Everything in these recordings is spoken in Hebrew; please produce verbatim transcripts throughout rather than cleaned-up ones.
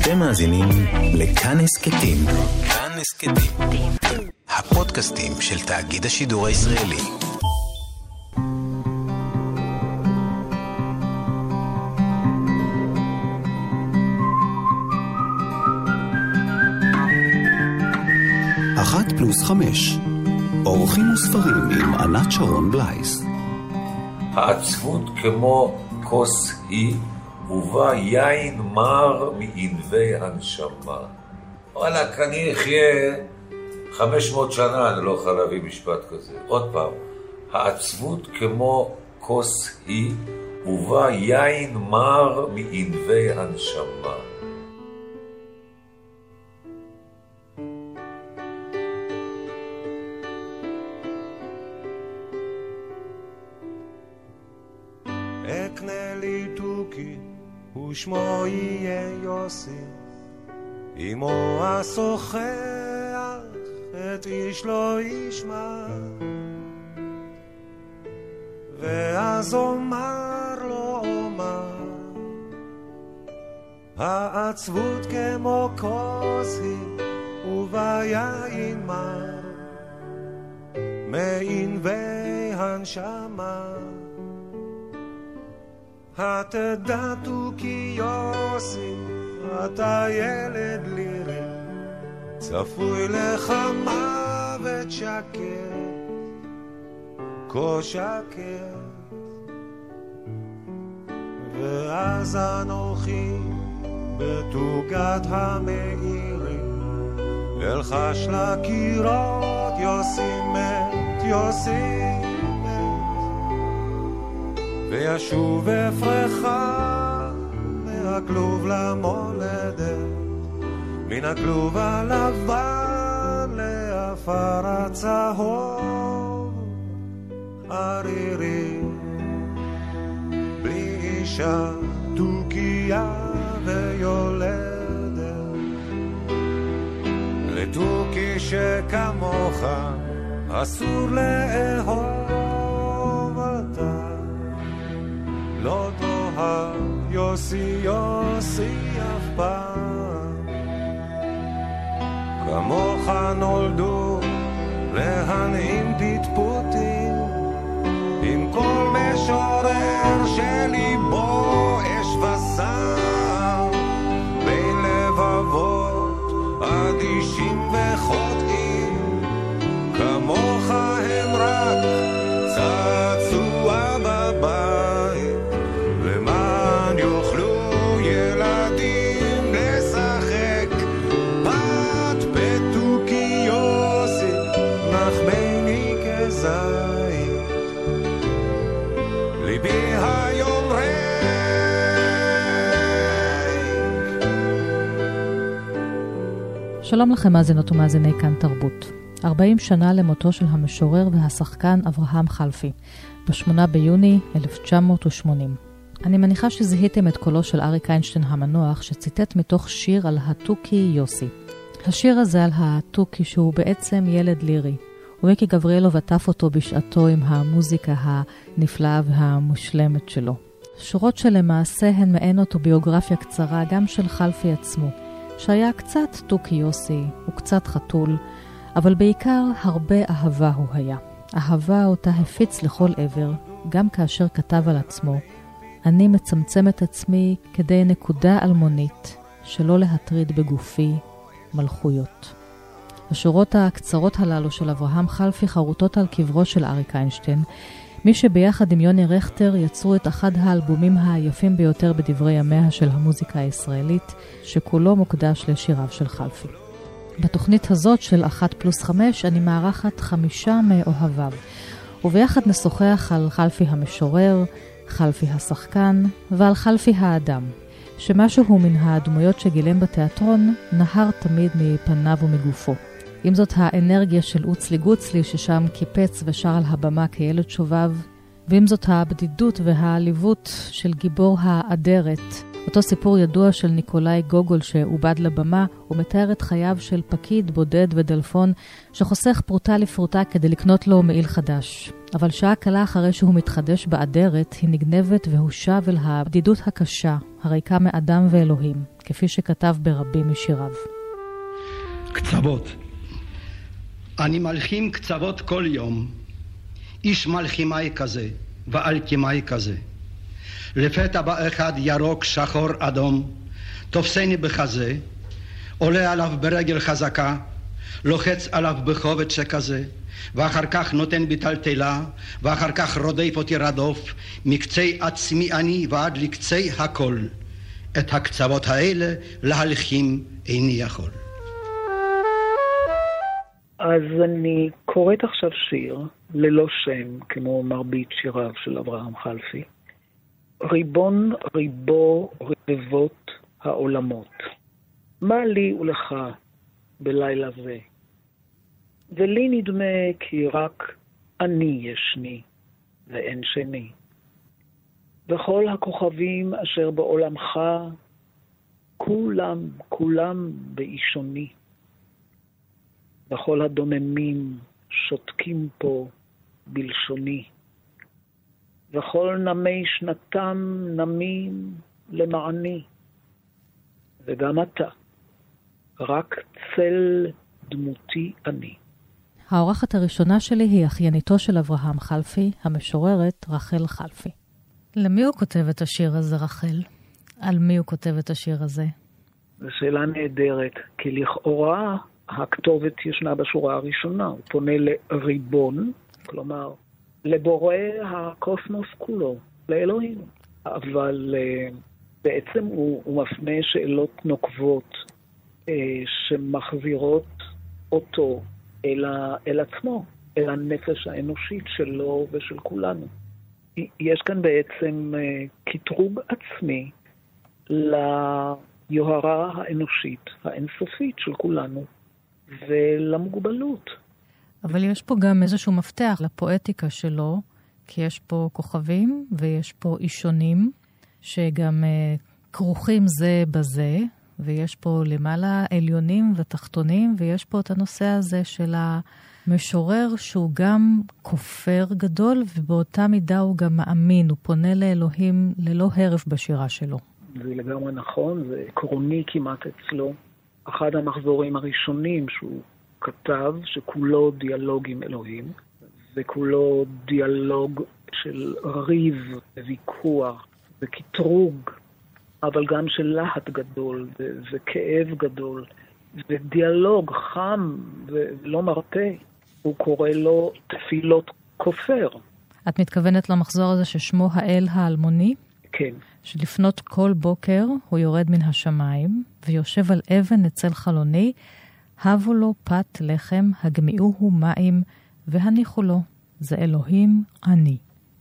אתם מאזינים לכאן הסכתים. כאן הסכתים. הפודקאסטים של תאגיד השידור הישראלי. אחת פלוס חמש. אורחים וספרים עם ענת שרון בלייס. העצבות כמו כוס היא, ובה יין מר מענבי הנשמה. וואלק, אני אחיה חמש מאות שנה, אני לא יכול להביא משפט כזה. עוד פעם, העצבות כמו כוס היא, ובה יין מר מענבי הנשמה. אקנה לי תוכי ושמו יהיה יוסי, אמו השוחח את איש לא ישמע, ואז אומר לו אומר, העצבות כמו כוס היא וביין מר מענבי הנשמה. התדע תוכי יוסי, אתה ילד לירי, צפוי לך מוות שקר, כה שקר. ואז אנוכי בתוגת המאירי, אלחש לקירות, יוסי מת, יוסי וישוב אפרחה מהכלוב למולדת, מן הכלוב הלבן לאפר הצהוב ערירי, בלי אישה תוכיה ויולדת. לתוכי שכמוך אסור לאהוב אתה, לא תאהב יוסי יוסי אף פעם. כמוך נולדו להנעים תתפותים, עם כל משורר שליבו אש וסם, בין לבבות אדישים וחוטאים. כמוך הם רק צעצוע בבית, למען יוכלו ילדים לשחק בת בתוכי יוסי, נחמני כזית, ליבי היום ריק. שלום לכם מאזינות ומאזיני כאן תרבות. ארבעים שנה למותו של המשורר והשחקן אברהם חלפי, בשמונה ביוני אלף תשע מאות ושמונים. אני מניחה שזיהיתם את קולו של אריק איינשטיין המנוח, שציטט מתוך שיר על התוכי יוסי. השיר הזה על התוכי שהוא בעצם ילד לירי, ומיקי גבריאלוב עטף אותו בשעתו עם המוזיקה הנפלאה והמושלמת שלו. שורות שלמעשה הן מעין אוטוביוגרפיה קצרה גם של חלפי עצמו, שהיה קצת תוכי יוסי וקצת חתול, אבל בעיקר הרבה אהבה הוא היה. אהבה אותה הפיץ לכל עבר, גם כאשר כתב על עצמו, אני מצמצם את עצמי כדי נקודה אלמונית, שלא להטריד בגופי מלכויות. השורות הקצרות הללו של אברהם חלפי חרוטות על קברו של אריק איינשטיין, מי שביחד עם יוני רכטר יצרו את אחד האלבומים היפים ביותר בדברי ימיה של המוזיקה הישראלית, שכולו מוקדש לשיריו של חלפי. בתוכנית הזאת של אחת פלוס חמש אני מארחת חמישה מאוהביו, וביחד נשוחח על חלפי המשורר, חלפי השחקן ועל חלפי האדם, שמשהו מן הדמויות שגילם בתיאטרון נהר תמיד מפניו ומגופו. אם זאת האנרגיה של אוצלי גוצלי ששם קיפץ ושר על הבמה כילד שובב, ואם זאת הבדידות והעליבות של גיבור האדרת, אותו סיפור ידוע של ניקולאי גוגול שעובד לבמה, הוא מתאר את חייו של פקיד בודד ודלפון שחוסך פרוטה לפרוטה כדי לקנות לו מעיל חדש. אבל שעה קלה אחרי שהוא מתחדש באדרת, היא נגנבת והוא שב אל הבדידות הקשה, הריקה מאדם ואלוהים. כפי שכתב ברבים משיריו. קצוות. אני מלחים קצוות כל יום. איש מלחימאי כזה ואלכימאי כזה. לפתע בא אחד ירוק שחור אדום, תופסני בחזה, עולה עליו ברגל חזקה, לוחץ עליו בכובד שכזה, ואחר כך נותן בטלטלה, ואחר כך רודף אותי רדוף, מקצה עצמי אני ועד לקצה הכל. את הקצוות האלה להלחים איני יכול. אז אני קוראת עכשיו שיר ללא שם, כמו מרבית שיריו של אברהם חלפי. ריבון ריבו רבבות העולמות. מה לי ולך בלילה זה? ולי נדמה כי רק אני ישני ואין שני. וכל הכוכבים אשר בעולמך, כולם, כולם באישוני. וכל הדוממים שותקים פה בלשוני. וכל נמי שנתם נמים למעני. וגם אתה, רק צל דמותי אני. האורחת הראשונה שלי היא אחייניתו של אברהם חלפי, המשוררת רחל חלפי. למי הוא כותב את השיר הזה, רחל? על מי הוא כותב את השיר הזה? זו שאלה נהדרת, כי לכאורה הכתובת ישנה בשורה הראשונה. הוא פונה לריבון, כלומר, לבורא הקוסמוס כולו, לאלוהים. אבל uh, בעצם הוא, הוא מפנה שאלות נוקבות uh, שמחזירות אותו אל, ה, אל עצמו, אל הנפש האנושית שלו ושל כולנו. יש כאן בעצם uh, כתרוג עצמי ליוהרה האנושית, האינסופית של כולנו, ולמוגבלות. אבל יש פה גם איזשהו מפתח לפואטיקה שלו, כי יש פה כוכבים ויש פה אישונים, שגם uh, כרוכים זה בזה, ויש פה למעלה עליונים ותחתונים, ויש פה את הנושא הזה של המשורר שהוא גם כופר גדול, ובאותה מידה הוא גם מאמין, הוא פונה לאלוהים ללא הרף בשירה שלו. זה לגמרי נכון, זה עקרוני כמעט אצלו. אחד המחזורים הראשונים שהוא כתב, שכולו דיאלוג עם אלוהים, וכולו דיאלוג של ריב וויכוח וכתרוג, אבל גם של להט גדול ו- וכאב גדול, ודיאלוג חם ולא מרפא. הוא קורא לו תפילות כופר. את מתכוונת למחזור הזה ששמו האל האלמוני? כן. שלפנות כל בוקר הוא יורד מן השמיים ויושב על אבן אצל חלוני, הבו לו פת לחם, הגמיעוהו מים והניחו לו. זה אלוהים אני.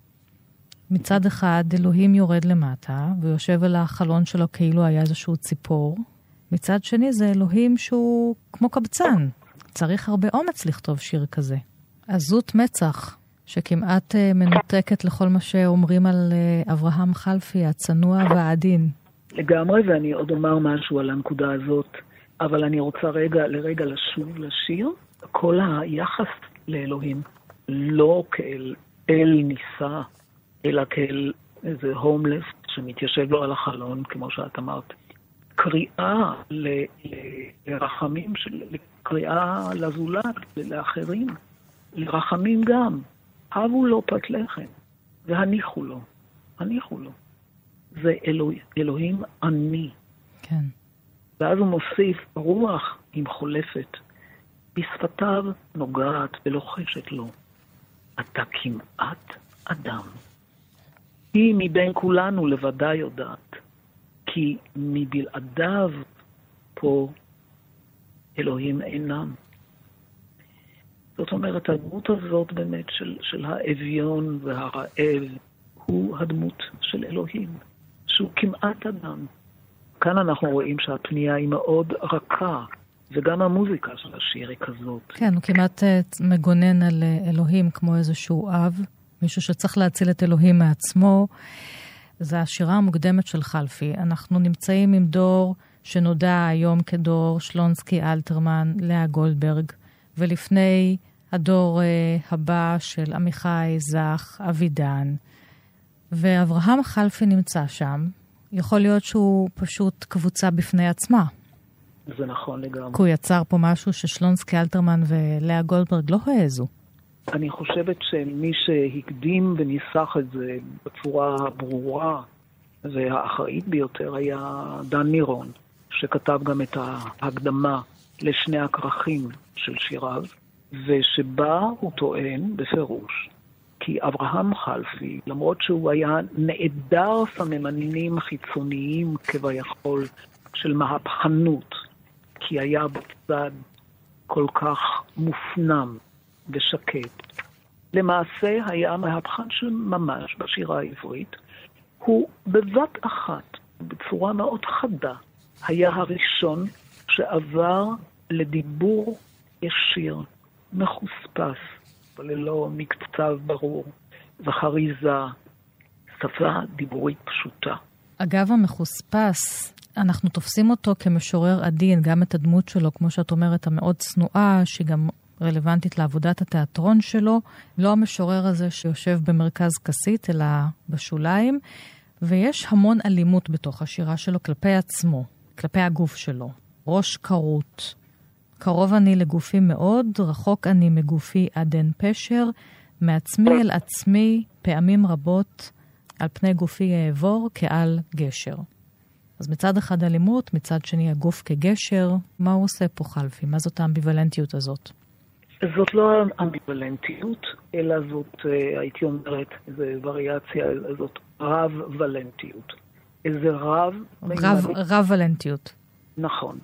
מצד אחד אלוהים יורד למטה ויושב על החלון שלו כאילו היה איזשהו ציפור. מצד שני זה אלוהים שהוא כמו קבצן. צריך הרבה אומץ לכתוב שיר כזה. עזות מצח שכמעט מנותקת לכל מה שאומרים על אברהם חלפי, הצנוע והעדין. לגמרי, ואני עוד אומר משהו על הנקודה הזאת, אבל אני רוצה רגע לרגע לשוב לשיר. כל היחס לאלוהים לא כאל אל ניסה, אלא כאל איזה הומלס שמתיישב לו על החלון, כמו שאת אמרת. קריאה ל, ל, לרחמים, של, קריאה לזולת, לאחרים, לרחמים גם. הבו לו פת לחם, והניחו לו, הניחו לו. זה אלוה, אלוהים אני. כן. ואז הוא מוסיף, רוח עם חולפת, בשפתיו נוגעת ולוחשת לו. אתה כמעט אדם. היא מבין כולנו לבדה יודעת, כי מבלעדיו פה אלוהים אינם. זאת אומרת, הדמות הזאת באמת של, של האביון והרעב, הוא הדמות של אלוהים, שהוא כמעט אדם. כאן אנחנו רואים שהפנייה היא מאוד רכה, וגם המוזיקה של השיר היא כזאת. כן, הוא כמעט מגונן על אלוהים כמו איזשהו אב, מישהו שצריך להציל את אלוהים מעצמו. זה השירה המוקדמת של חלפי. אנחנו נמצאים עם דור שנודע היום כדור שלונסקי אלתרמן, לאה גולדברג, ולפני הדור uh, הבא של עמיחי זך, אבידן. ואברהם חלפי נמצא שם יכול להיות שהוא פשוט קבוצה בפני עצמה. זה נכון לגמרי. כי הוא יצר פה משהו ששלונסקי אלתרמן ולאה גולדברג לא העזו. אני חושבת שמי שהקדים וניסח את זה בצורה ברורה והאחראית ביותר היה דן מירון, שכתב גם את ההקדמה לשני הכרכים של שיריו, ושבה הוא טוען בפירוש כי אברהם חלפי, למרות שהוא היה נעדר סממנים חיצוניים כביכול של מהפכנות, כי היה בצד כל כך מופנם ושקט, למעשה היה מהפכן של ממש בשירה העברית. הוא בבת אחת, בצורה מאוד חדה, היה הראשון שעבר לדיבור ישיר, מחוספס, וללא מקצב ברור, וחריזה, שפה דיבורית פשוטה. אגב המחוספס, אנחנו תופסים אותו כמשורר עדין, גם את הדמות שלו, כמו שאת אומרת, המאוד צנועה, שגם רלוונטית לעבודת התיאטרון שלו, לא המשורר הזה שיושב במרכז כסית, אלא בשוליים, ויש המון אלימות בתוך השירה שלו כלפי עצמו, כלפי הגוף שלו. ראש קרוט, קרוב אני לגופי מאוד, רחוק אני מגופי עד אין פשר, מעצמי אל עצמי פעמים רבות, על פני גופי אעבור כעל גשר. אז מצד אחד אלימות, מצד שני הגוף כגשר, מה הוא עושה פה חלפי? מה זאת האמביוולנטיות הזאת? זאת לא אמביוולנטיות, אלא זאת, הייתי אומרת, זו וריאציה, זאת רב-ולנטיות. איזה רב... רב, רב-ולנטיות. נכון.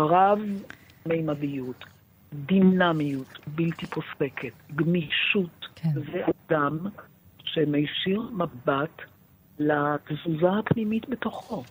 רב-מימדיות, דינמיות, בלתי פוסקת, גמישות. כן. זה אדם שמישיר מבט לתזוזה הפנימית בתוכו,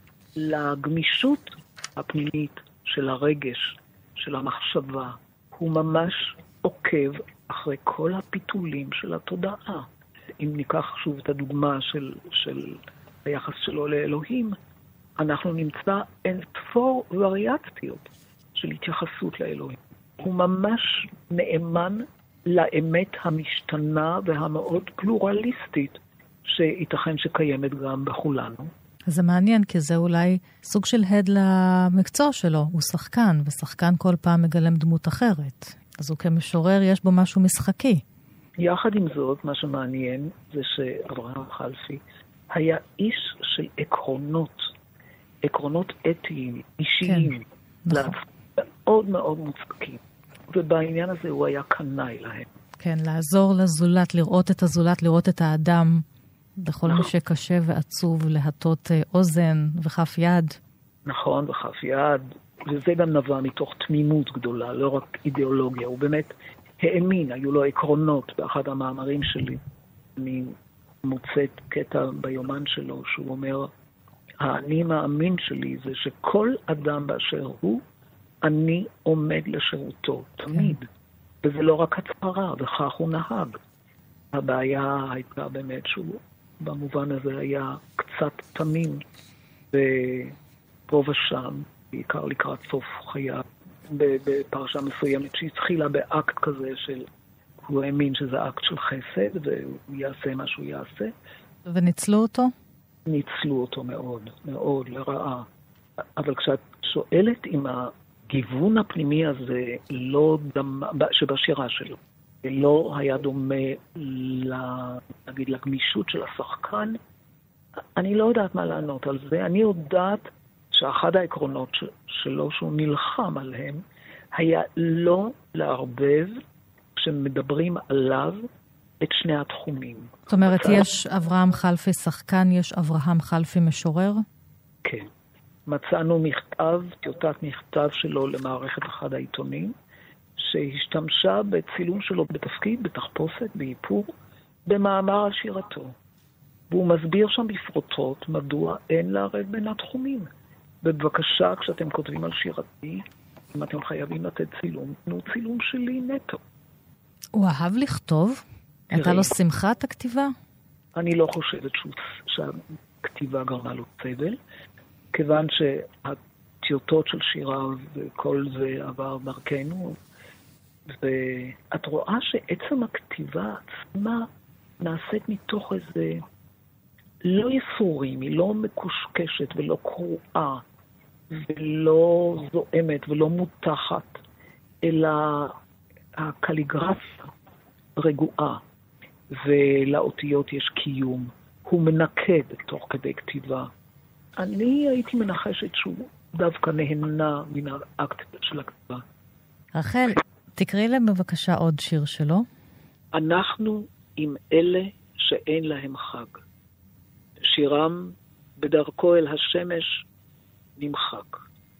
לגמישות הפנימית של הרגש, של המחשבה. הוא ממש עוקב אחרי כל הפיתולים של התודעה. אם ניקח שוב את הדוגמה של, של היחס שלו לאלוהים, אנחנו נמצא אין תפור וריאציות של התייחסות לאלוהים. הוא ממש נאמן לאמת המשתנה והמאוד פלורליסטית שייתכן שקיימת גם בכולנו. אז זה מעניין, כי זה אולי סוג של הד למקצוע שלו. הוא שחקן, ושחקן כל פעם מגלם דמות אחרת. אז הוא כמשורר, יש בו משהו משחקי. יחד עם זאת, מה שמעניין זה שאברהם חלפי היה איש של עקרונות, עקרונות אתיים, אישיים, כן, נכון. מאוד מאוד מוצקים. ובעניין הזה הוא היה קנאי להם. כן, לעזור לזולת, לראות את הזולת, לראות את האדם, בכל מי שקשה ועצוב, להטות אוזן וכף יד. נכון, וכף יד. וזה גם נבע מתוך תמימות גדולה, לא רק אידיאולוגיה. הוא באמת האמין, היו לו עקרונות באחד המאמרים שלי. אני מוצאת קטע ביומן שלו, שהוא אומר, האני מאמין שלי זה שכל אדם באשר הוא, אני עומד לשירותו, תמיד. כן. וזה לא רק הצהרה, וכך הוא נהג. הבעיה הייתה באמת שהוא במובן הזה היה קצת תמים, ופה ושם, בעיקר לקראת סוף חייו, בפרשה מסוימת שהתחילה באקט כזה של, הוא האמין שזה אקט של חסד, והוא יעשה מה שהוא יעשה. וניצלו אותו? ניצלו אותו מאוד, מאוד לרעה. אבל כשאת שואלת אם הגיוון הפנימי הזה לא דמה, שבשירה שלו, לא היה דומה נגיד, לגמישות של השחקן, אני לא יודעת מה לענות על זה. אני יודעת שאחד העקרונות שלו, שהוא נלחם עליהם, היה לא לערבב, כשמדברים עליו, את שני התחומים. זאת אומרת, יש אברהם חלפי שחקן, יש אברהם חלפי משורר? כן. מצאנו מכתב, טיוטת מכתב שלו למערכת אחד העיתונים, שהשתמשה בצילום שלו בתפקיד, בתחפושת, באיפור, במאמר על שירתו. והוא מסביר שם בפרוטות מדוע אין לערב בין התחומים. בבקשה, כשאתם כותבים על שירתי, אם אתם חייבים לתת צילום, תנו צילום שלי נטו. הוא אהב לכתוב? הייתה לו שמחת הכתיבה? אני לא חושבת שהכתיבה גרמה לו סבל, כיוון שהטיוטות של שירה וכל זה עבר דרכנו, ואת רואה שעצם הכתיבה עצמה נעשית מתוך איזה לא יסורים, היא לא מקושקשת ולא קרועה, ולא זועמת ולא מותחת, אלא הקליגרפיה רגועה, ולאותיות יש קיום. הוא מנקד תוך כדי כתיבה. אני הייתי מנחשת שהוא דווקא נהנה מן האקט של הכתיבה. רחל, תקראי להם בבקשה עוד שיר שלו. אנחנו עם אלה שאין להם חג. שירם בדרכו אל השמש נמחק.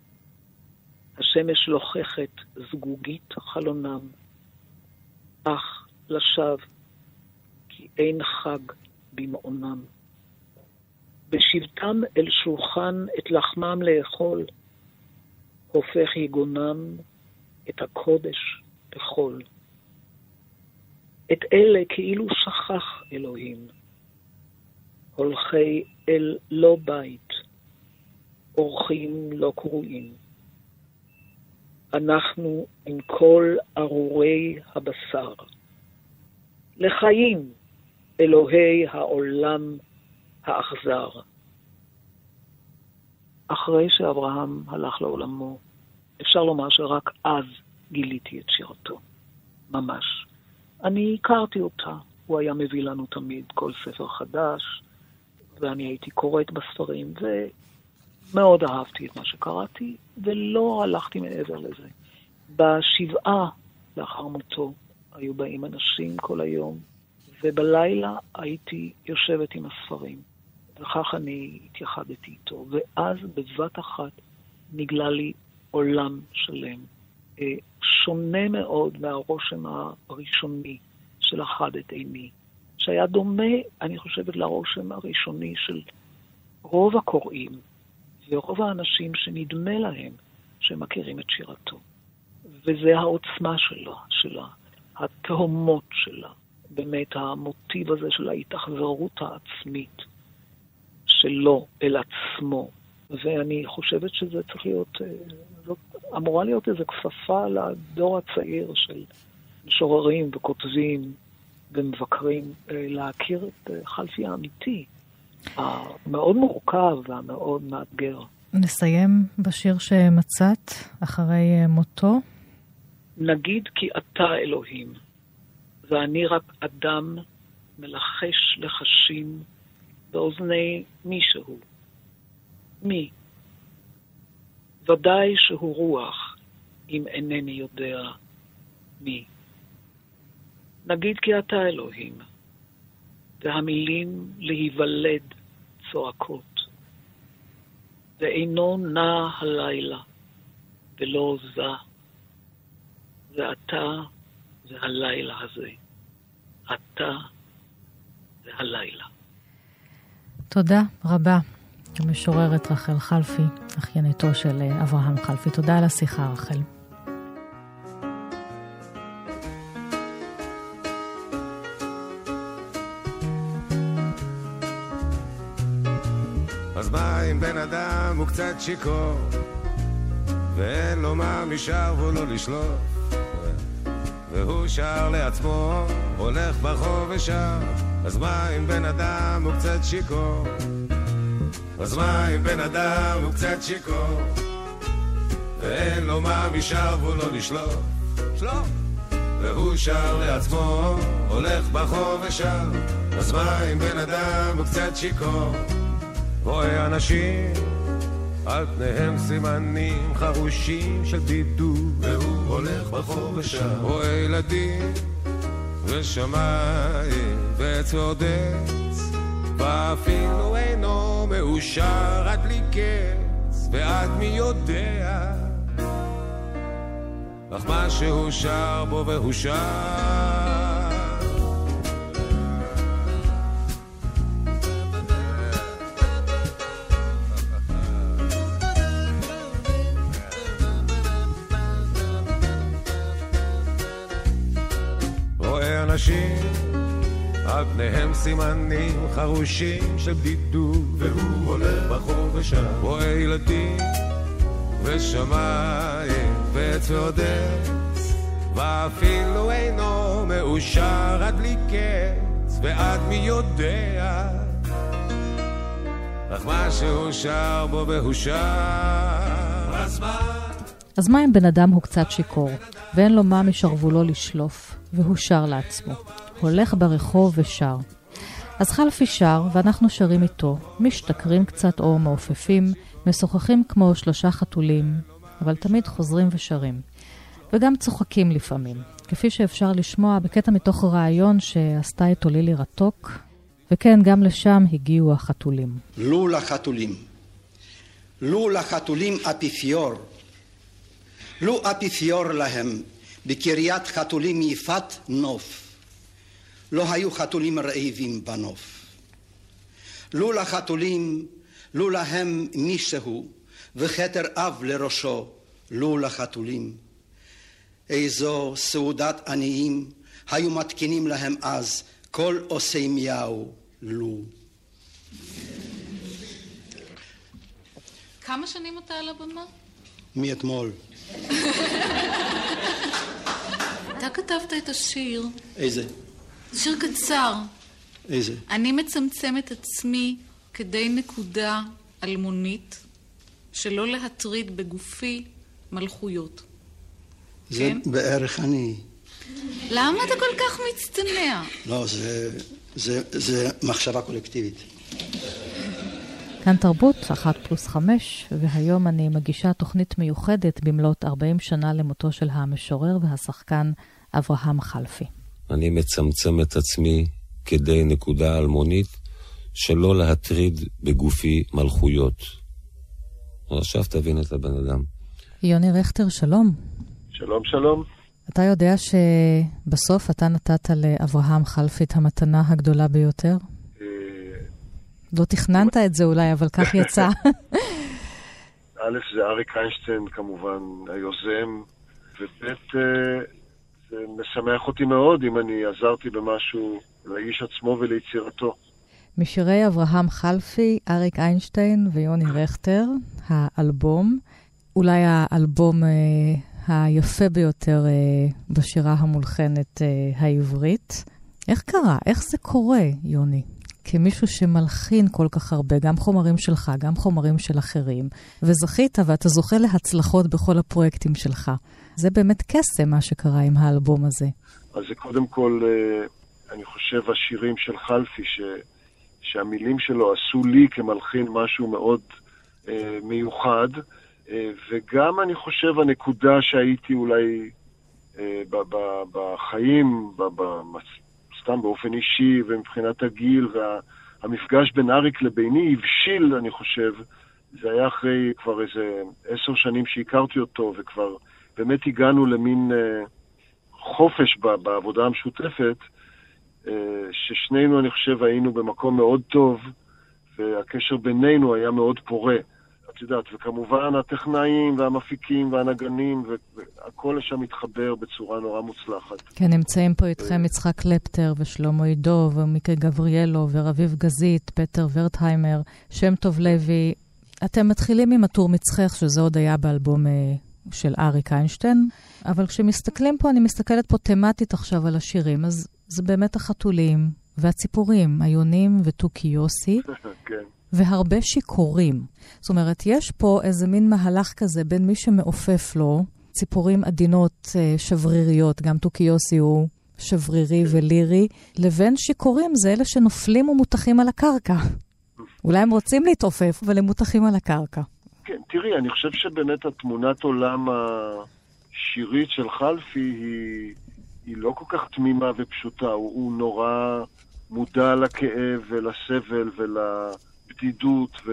השמש לוחכת זגוגית חלונם, אך לשווא כי אין חג במעונם. בשבתם אל שולחן את לחמם לאכול, הופך יגונם את הקודש לחול. את אלה כאילו שכח אלוהים, הולכי אל לא בית, אורחים לא קרואים. אנחנו עם כל ארורי הבשר, לחיים אלוהי העולם האכזר. אחרי שאברהם הלך לעולמו, אפשר לומר שרק אז גיליתי את שירתו, ממש. אני הכרתי אותה, הוא היה מביא לנו תמיד כל ספר חדש, ואני הייתי קוראת בספרים, ומאוד אהבתי את מה שקראתי, ולא הלכתי מעבר לזה. בשבעה לאחר מותו היו באים אנשים כל היום, ובלילה הייתי יושבת עם הספרים, וכך אני התייחדתי איתו, ואז בבת אחת נגלה לי עולם שלם, שונה מאוד מהרושם הראשוני של אחד את עיני, שהיה דומה, אני חושבת, לרושם הראשוני של רוב הקוראים, ורוב האנשים שנדמה להם שמכירים את שירתו. וזה העוצמה שלה, שלה, התהומות שלה, באמת המוטיב הזה של ההתאכזרות העצמית שלו אל עצמו. ואני חושבת שזה צריך להיות, זאת אמורה להיות איזו כפפה לדור הצעיר של משוררים וכותבים ומבקרים, להכיר את חלפי האמיתי, המאוד מורכב והמאוד מאתגר. נסיים בשיר שמצאת אחרי מותו. נגיד כי אתה אלוהים, ואני רק אדם מלחש לחשים באוזני מישהו. מי? ודאי שהוא רוח, אם אינני יודע מי. נגיד כי אתה אלוהים, והמילים להיוולד צועקות, ואינו נע הלילה, ולא זה, ואתה זה הלילה הזה. אתה זה הלילה. תודה רבה. המשוררת רחל חלפי, אחייניתו של אברהם חלפי. תודה על השיחה, רחל. אז מה אם בן אדם הוא קצת שיקור, ואין לו מה משאר והוא לא לשלוף, והוא שר לעצמו, הולך ברחוב ושר. אז מה אם בן אדם הוא קצת שיקור, אז מה אם בן אדם הוא קצת שיקור, ואין לו מה משאר והוא לא לשלוף, שלוף, והוא שר לעצמו, הולך ברחוב ושר. אז מה אם בן אדם הוא קצת שיקור, רואה אנשים על פניהם סימנים חרושים של בידוד, והוא הולך ברחוב ושר. רואה ילדים ושמיים ועץ ועץ, ואפילו אינו מאושר עד בלי קץ, ועד מי יודע, אך מה שהוא שר בו והוא שר. אנשים על פניהם סימנים חרושים של בדידות, והוא הולך ברחוב ושר. רואה ילדים ושמיים ועץ ועוד עץ, ואפילו אינו מאושר עד בלי קץ, ועד מי יודע, אך מה שהוא שר בו בהושר. אז מה? אז מה אם בן אדם הוא קצת שיקור, ואין לו מה משרבולו לשלוף, והוא שר לעצמו. הולך ברחוב ושר. אז חלפי שר, ואנחנו שרים איתו, משתכרים קצת או מעופפים, משוחחים כמו שלושה חתולים, אבל תמיד חוזרים ושרים. וגם צוחקים לפעמים, כפי שאפשר לשמוע בקטע מתוך רעיון שעשתה איתו לילי רטוק, וכן, גם לשם הגיעו החתולים. לו לחתולים, לו לחתולים אפיפיור, לו אפיפיור להם בקריית חתולים יפת נוף. לא היו חתולים רעבים בנוף. לו לחתולים, לו להם מישהו, וכתר אב לראשו, לו לחתולים. איזו סעודת עניים היו מתקינים להם אז, כל עושי מיהו, לו. כמה שנים אתה על הבמה? מאתמול. אתה כתבת את השיר. איזה? שיר קצר. איזה? אני מצמצם את עצמי כדי נקודה אלמונית, שלא להטריד בגופי מלכויות. זה כן? בערך אני. למה אתה כל כך מצטנע? לא, זה, זה, זה מחשבה קולקטיבית. כאן תרבות, אחת פלוס חמש, והיום אני מגישה תוכנית מיוחדת במלאת ארבעים שנה למותו של המשורר והשחקן אברהם חלפי. אני מצמצם את עצמי כדי נקודה אלמונית, שלא להטריד בגופי מלכויות. עכשיו תבין את הבן אדם. יוני רכטר, שלום. שלום, שלום. אתה יודע שבסוף אתה נתת לאברהם חלפי את המתנה הגדולה ביותר? לא תכננת את זה אולי, אבל כך יצא. א', זה אריק איינשטיין כמובן, היוזם, וב', זה משמח אותי מאוד אם אני עזרתי במשהו לאיש עצמו וליצירתו. משירי אברהם חלפי, אריק איינשטיין ויוני רכטר, האלבום, אולי האלבום אה, היפה ביותר אה, בשירה המולחנת אה, העברית. איך קרה? איך זה קורה, יוני? כמישהו שמלחין כל כך הרבה, גם חומרים שלך, גם חומרים של אחרים, וזכית ואתה זוכה להצלחות בכל הפרויקטים שלך. זה באמת קסם מה שקרה עם האלבום הזה. אז זה קודם כל, אני חושב, השירים של חלפי, ש... שהמילים שלו עשו לי כמלחין משהו מאוד אה, מיוחד, אה, וגם אני חושב הנקודה שהייתי אולי אה, ב- ב- בחיים, ב- ב- סתם באופן אישי ומבחינת הגיל, והמפגש בין אריק לביני הבשיל, אני חושב, זה היה אחרי כבר איזה עשר שנים שהכרתי אותו, וכבר באמת הגענו למין אה, חופש ב- בעבודה המשותפת, ששנינו, אני חושב, היינו במקום מאוד טוב, והקשר בינינו היה מאוד פורה. את יודעת, וכמובן הטכנאים והמפיקים והנגנים, והכל שם מתחבר בצורה נורא מוצלחת. כן, נמצאים פה איתכם יצחק קלפטר ושלמה עידו ומיקי גבריאלו ורביב גזית, פטר ורטהיימר, שם טוב לוי. אתם מתחילים עם הטור מצחך, שזה עוד היה באלבום של אריק איינשטיין, אבל כשמסתכלים פה, אני מסתכלת פה תמטית עכשיו על השירים, אז זה באמת החתולים והציפורים, היונים ותוכי יוסי, כן. והרבה שיקורים. זאת אומרת, יש פה איזה מין מהלך כזה בין מי שמעופף לו, ציפורים עדינות שבריריות, גם תוכי יוסי הוא שברירי ולירי, לבין שיקורים זה אלה שנופלים ומותחים על הקרקע. אולי הם רוצים להתעופף, אבל הם מותחים על הקרקע. כן, תראי, אני חושב שבאמת התמונת עולם השירית של חלפי היא... היא לא כל כך תמימה ופשוטה, הוא, הוא נורא מודע לכאב ולסבל ולבדידות, ו,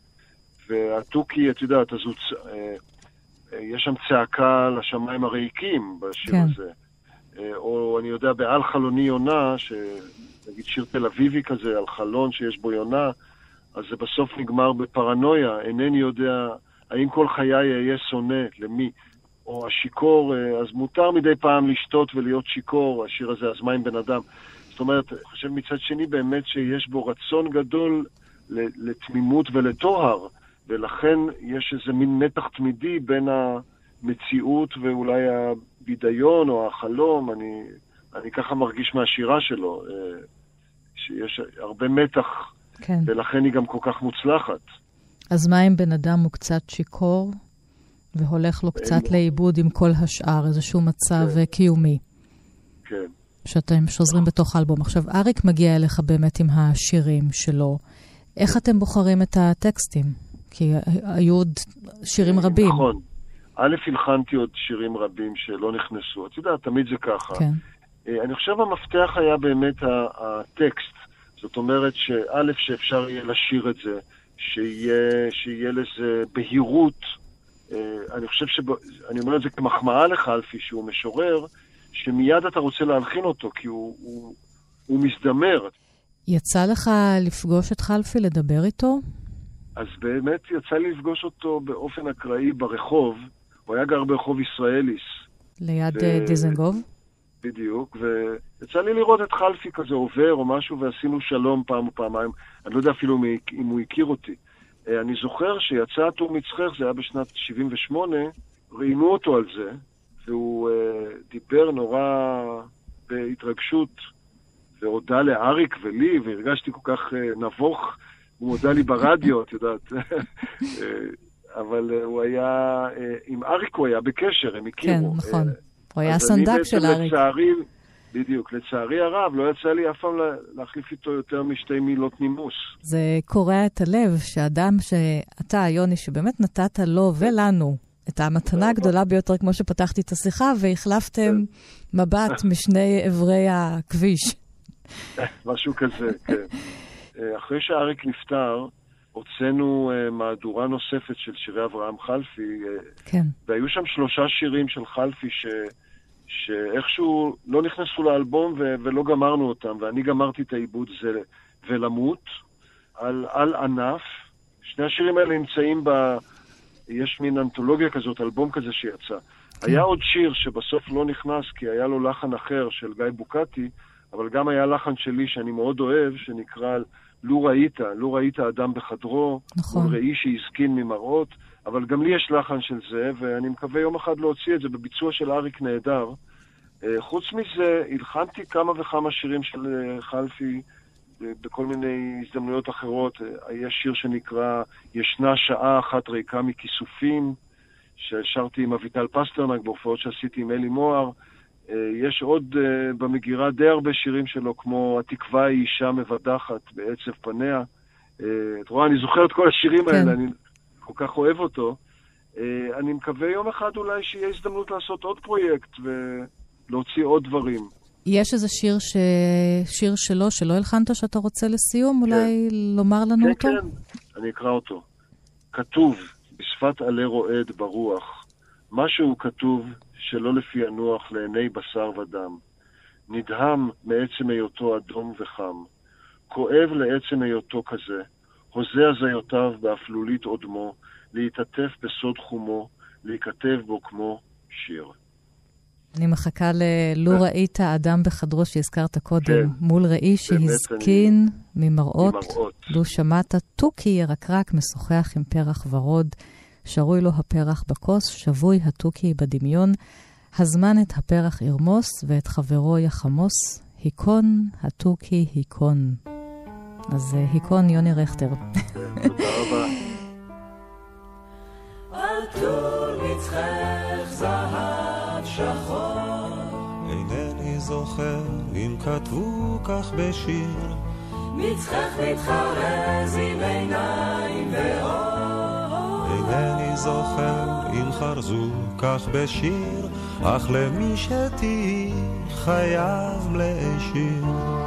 והתוכי, את יודעת, אז הוא, אה, יש שם צעקה לשמיים הריקים בשיר כן. הזה. אה, או אני יודע, בעל חלוני יונה, שנגיד שיר תל אביבי כזה, על חלון שיש בו יונה, אז זה בסוף נגמר בפרנויה, אינני יודע, האם כל חיי אהיה שונא, למי? או השיקור, אז מותר מדי פעם לשתות ולהיות שיקור, השיר הזה, אז מה עם בן אדם? זאת אומרת, אני חושב מצד שני באמת שיש בו רצון גדול לתמימות ולתוהר, ולכן יש איזה מין מתח תמידי בין המציאות ואולי הבידיון או החלום, אני, אני ככה מרגיש מהשירה שלו, שיש הרבה מתח כן. ולכן היא גם כל כך מוצלחת. אז מה אם בן אדם הוא קצת שיקור, והולך לו קצת לאיבוד עם כל השאר, איזשהו מצב כן. קיומי? כן. שאתם שוזרים בתוך האלבום. עכשיו, אריק מגיע אליך באמת עם השירים שלו. איך אתם בוחרים את הטקסטים? כי היו עוד שירים רבים. נכון. א', הלחנתי עוד שירים רבים שלא נכנסו. את יודעת, תמיד זה ככה. כן. אני חושב המפתח היה באמת הטקסט. זאת אומרת שא', שאפשר יהיה לשיר את זה, שיהיה, שיהיה לזה בהירות. אני חושב ש... אני אומר את זה כמחמאה לחלפי, שהוא משורר, שמיד אתה רוצה להלחין אותו, כי הוא, הוא, הוא מזדמר. יצא לך לפגוש את חלפי, לדבר איתו? אז באמת יצא לי לפגוש אותו באופן אקראי ברחוב. הוא היה גר ברחוב ישראליס. ליד ו... דיזנגוף? בדיוק, ויצא לי לראות את חלפי כזה עובר או משהו, ועשינו שלום פעם או פעמיים. אני לא יודע אפילו אם הוא הכיר אותי. אני זוכר שיצא טור מצחך, זה היה בשנת שבעים ושמונה, ראינו אותו על זה, והוא uh, דיבר נורא בהתרגשות, והודע לאריק ולי, והרגשתי כל כך uh, נבוך, הוא הודע לי ברדיו, את יודעת. אבל uh, הוא היה, uh, עם אריק הוא היה בקשר, הם הכירו. כן, נכון. Uh, הוא היה סנדק של אריק. לצערי, בדיוק, לצערי הרב, לא יצא לי אף פעם להחליף איתו יותר משתי מילות נימוס. זה קורע את הלב, שאדם שאתה, יוני, שבאמת נתת לו ולנו את המתנה הגדולה ביותר, כמו שפתחתי את השיחה, והחלפתם מבט משני עברי הכביש. משהו כזה, כן. אחרי שאריק נפטר, הוצאנו מהדורה נוספת של שירי אברהם חלפי, כן. והיו שם שלושה שירים של חלפי ש... שאיכשהו לא נכנסו לאלבום ו- ולא גמרנו אותם, ואני גמרתי את העיבוד זה ולמות על, על ענף. שני השירים האלה נמצאים ב... יש מין אנתולוגיה כזאת, אלבום כזה שיצא. כן. היה עוד שיר שבסוף לא נכנס כי היה לו לחן אחר של גיא בוקטי, אבל גם היה לחן שלי שאני מאוד אוהב, שנקרא לו ראית, לו ראית אדם בחדרו, נכון. ראי שהזקין ממראות, אבל גם לי יש לחן של זה, ואני מקווה יום אחד להוציא את זה בביצוע של אריק נהדר. חוץ מזה, הלחנתי כמה וכמה שירים של חלפי בכל מיני הזדמנויות אחרות. יש שיר שנקרא ישנה שעה אחת ריקה מכיסופים, ששרתי עם אביטל פסטרנק בהופעות שעשיתי עם אלי מוהר. יש עוד במגירה די הרבה שירים שלו, כמו התקווה היא אישה מבדחת בעצב פניה. את רואה, אני זוכר את כל השירים כן. האלה, אני כל כך אוהב אותו. אני מקווה יום אחד אולי שיהיה הזדמנות לעשות עוד פרויקט ולהוציא עוד דברים. יש איזה שיר, ש... שיר שלו, שלא הלחנת שאתה רוצה לסיום? כן. אולי לומר לנו כן, אותו? כן, כן, אני אקרא אותו. כתוב בשפת עלי רועד ברוח, משהו כתוב שלא לפי הנוח לעיני בשר ודם. נדהם מעצם היותו אדום וחם. כואב לעצם היותו כזה. הוזה הזיותיו באפלולית עודמו, להתעטף בסוד חומו, להיכתב בו כמו שיר. אני מחכה ללו ראית האדם בחדרו שהזכרת קודם, כן. מול ראי שהזקין אני... ממראות, ממראות. לו שמעת תוכי ירקרק משוחח עם פרח ורוד, שרוי לו הפרח בכוס, שבוי התוכי בדמיון, הזמן את הפרח ירמוס ואת חברו יחמוס, היקון התוכי היקון. אז היקון יוני רכטר. תודה רבה. על טול מצחך זהב שחור, אינני זוכר אם כתבו כך בשיר, מצחך מתחרז עם עיניים ואור, אינני זוכר אם חרזו כך בשיר, אך למי שתהי חייב להשאיר.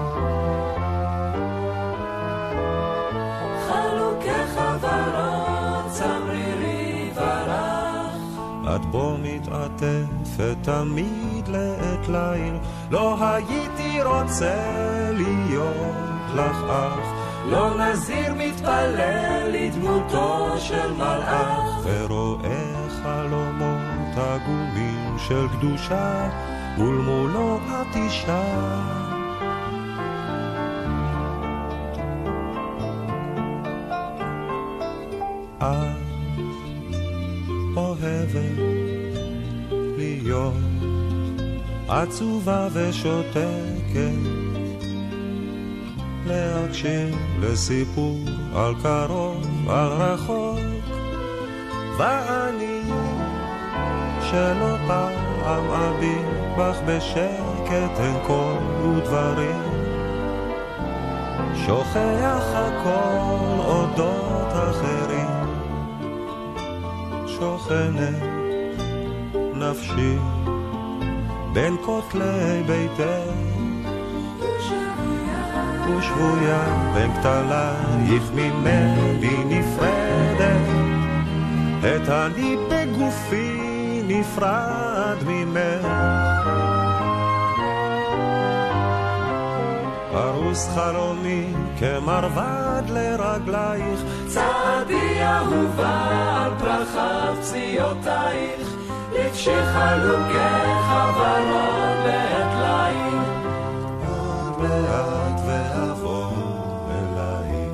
את בו מתעטפת תמיד לעת ליל, לא הייתי רוצה להיות לך אח, לא נזיר מתפלל לדמותו של מלאך, ורואה חלומות עגומים של קדושה, ולמולו את אישה. את אוהבת להיות עצובה ושותקת, להקשיב לסיפור על קרוב, על רחוק, ואני שלא פעם אביט בך בשקט אין קול ודברים, שוכח הכל אודות אחרים, שוכנת נפשי בין כותלי ביתך ושבויה בין כתלייך ממני נפרדת, את אני בגופי נפרד ממך, ארוס חלומי כמרבד לרגלייך, צעדי אהובה על פרחת פציעותייך, לפשיחלו כחברון לאטלייך, עוד מעט ואבוא אלייך.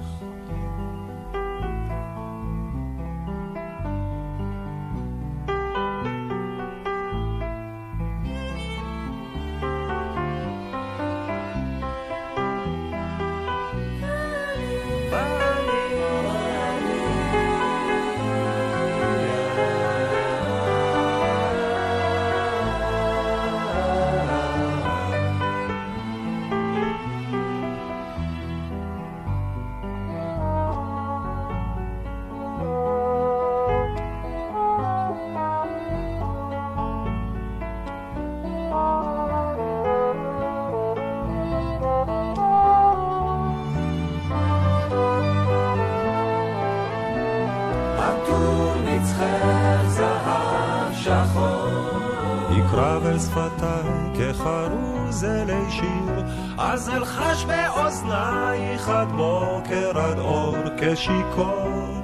יקרב אל שפתיי כחרוז אלי שיר, אז אלחש באוזנייך עד בוקר עד אור כשיקור,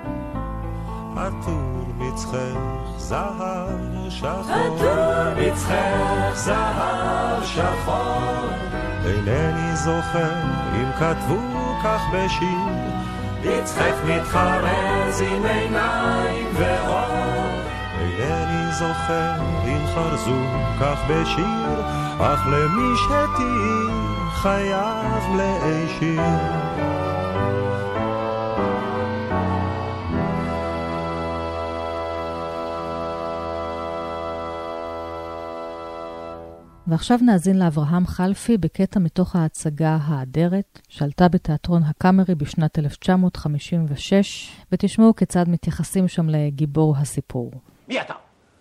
עטור מצחך זהב שחור, עטור מצחך זהב שחור, אינני זוכר אם כתבו כך בשיר, מצחך מתחרז עם עיניים ואור, אינני זוכר אם חרזו כך בשיר, אך למי שתהי חייב להישיר. ועכשיו נאזין לאברהם חלפי בקטע מתוך ההצגה האדרת, שעלתה בתיאטרון הקאמרי בשנת אלף תשע מאות חמישים ושש, ותשמעו כיצד מתייחסים שם לגיבור הסיפור. מי אתה?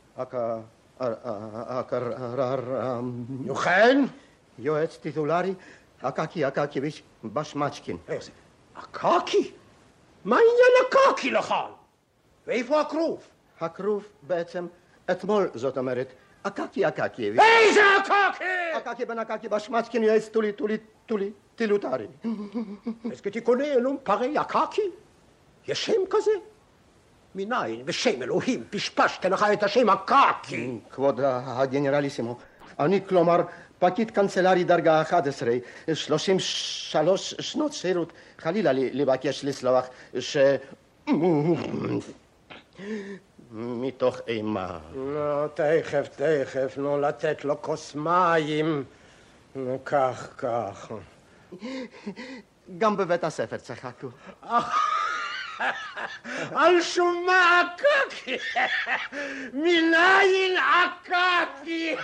יוחן? יועץ טיטולרי, אקקי אקקיביץ' בשמצ'קין. אקקי? מה עניין אקקי לך? ואיפה הכרוב? הכרוב בעצם אתמול, זאת אומרת, אקקי אקקיביץ'. איזה אקקי? אקקי בן אקקי בשמצ'קין, יועץ טולי טולי טולי טילוטרי. אז כתיקוני אלום פרי אקקי? יש שם כזה? מניין ושם אלוהים פשפשת לך את השם אקקי. כבוד הגנרליסימו, אני כלומר פקיד קנצלרי דרגה אחת עשרה, שלושים ושלוש שנות שירות, חלילה לבקש לסלוח ש... מתוך אימה. לא, תכף, תכף, נו לתת לו כוס מים. נו, כך, כך. גם בבית הספר צחקו. על שום מה אקקי? מניין אקקי?